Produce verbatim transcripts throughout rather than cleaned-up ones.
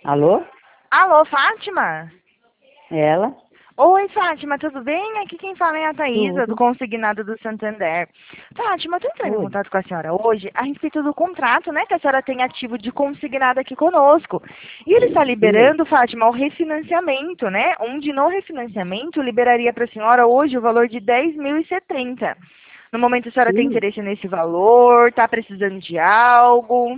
Alô? Alô, Fátima? Ela? Oi, Fátima, tudo bem? Aqui quem fala é a Thaísa, do Tudo. Consignado do Santander. Fátima, eu tô entrando em Oi. contato com a senhora hoje a respeito do contrato, né, que a senhora tem ativo de consignado aqui conosco. E ele está Oi. liberando, Fátima, o refinanciamento, né? Onde no refinanciamento liberaria para a senhora hoje o valor de dez mil e setenta. No momento a senhora tem Sim. interesse nesse valor, está precisando de algo?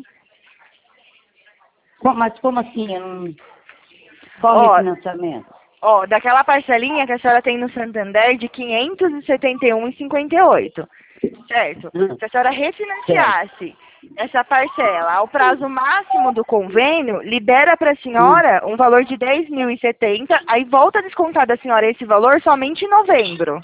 Co- Mas como assim? Eu não... Qual Ó, refinanciamento? Ó, daquela parcelinha que a senhora tem no Santander de quinhentos e setenta e um e cinquenta e oito, certo? Hum, Se a senhora certo. refinanciasse essa parcela ao prazo máximo do convênio, libera para a Hum, senhora um valor de dez mil e setenta, aí volta a descontar da senhora esse valor somente em novembro.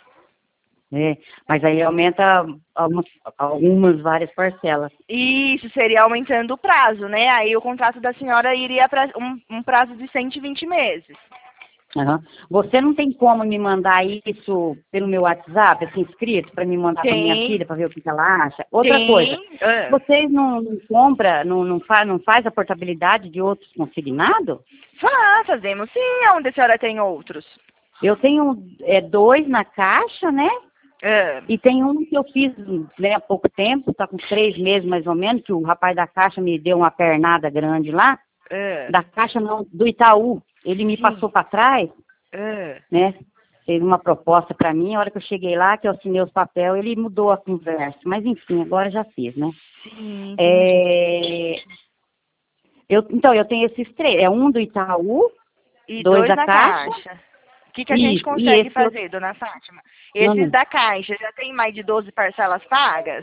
é. Mas aí aumenta algumas, algumas várias parcelas. Isso seria aumentando o prazo, né? Aí o contrato da senhora iria para um, um prazo de cento e vinte meses. Aham. Você não tem como me mandar isso pelo meu WhatsApp, assim, escrito, para me mandar para minha Tem, filha, para ver o que que ela acha? Outra coisa, tem. Ah. vocês não não compram, não, não, faz, não faz a portabilidade de outros consignados? Faz, fazemos sim, onde a senhora tem outros. Eu tenho é, dois na caixa, né? Ah. E tem um que eu fiz né, há pouco tempo, está com três meses mais ou menos, que o rapaz da caixa me deu uma pernada grande lá. Ah. Da caixa não, do Itaú. Ele me Sim. passou para trás, Ah. né? Fez uma proposta para mim, a hora que eu cheguei lá, que eu assinei os papéis, ele mudou a conversa. Mas enfim, agora já fiz, né? Sim, entendi. É, eu, então, eu tenho esses três. É um do Itaú, E dois dois da na caixa, caixa. O que, que a gente isso. E consegue esse outro. fazer, dona Fátima? Não, Esses não. da caixa já tem mais de doze parcelas pagas?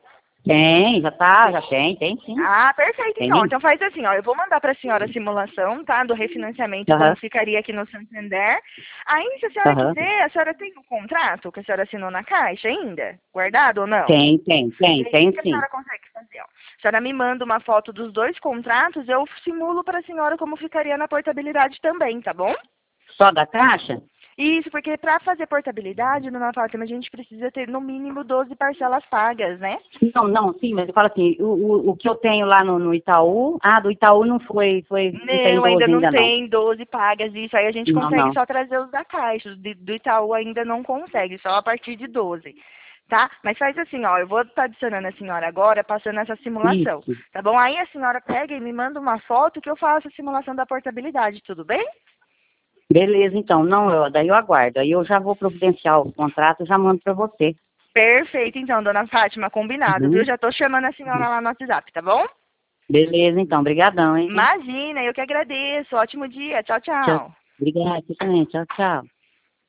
Tem, já tá, já tem, tem sim. Ah, perfeito, então. Tem. Então faz assim, ó, eu vou mandar para a senhora a simulação, tá, do refinanciamento, como Aham, ficaria aqui no Santander. Aí, se a senhora aham. quiser, a senhora tem o contrato que a senhora assinou na caixa ainda? Guardado ou não? Tem, tem, tem, Aí, o que tem que a sim. senhora consegue fazer? Ó? A senhora me manda uma foto dos dois contratos, eu simulo para a senhora como ficaria na portabilidade também, tá bom? Só da caixa? Isso, porque para fazer portabilidade, dona Fátima, a gente precisa ter no mínimo doze parcelas pagas, né? Não, não, sim, mas eu falo assim, o, o, o que eu tenho lá no, no Itaú, ah, do Itaú não foi, foi, não tem Não, ainda doze não ainda não. tem doze pagas, isso aí a gente Não, consegue não. só trazer os da Caixa, os de- do Itaú ainda não consegue, só a partir de doze, tá? Mas faz assim, ó, eu vou estar adicionando a senhora agora, passando essa simulação, Isso. tá bom? Aí a senhora pega e me manda uma foto que eu faço a simulação da portabilidade, tudo bem? Beleza, então, não, eu, daí eu aguardo. Aí eu já vou providenciar o contrato, já mando para você. Perfeito, então, dona Fátima, combinado, viu? Uhum. Já tô chamando a senhora lá no WhatsApp, tá bom? Beleza, então, brigadão, hein? Imagina, eu que agradeço. Ótimo dia. Tchau, Tchau. tchau. Obrigada, você também. Tchau, tchau.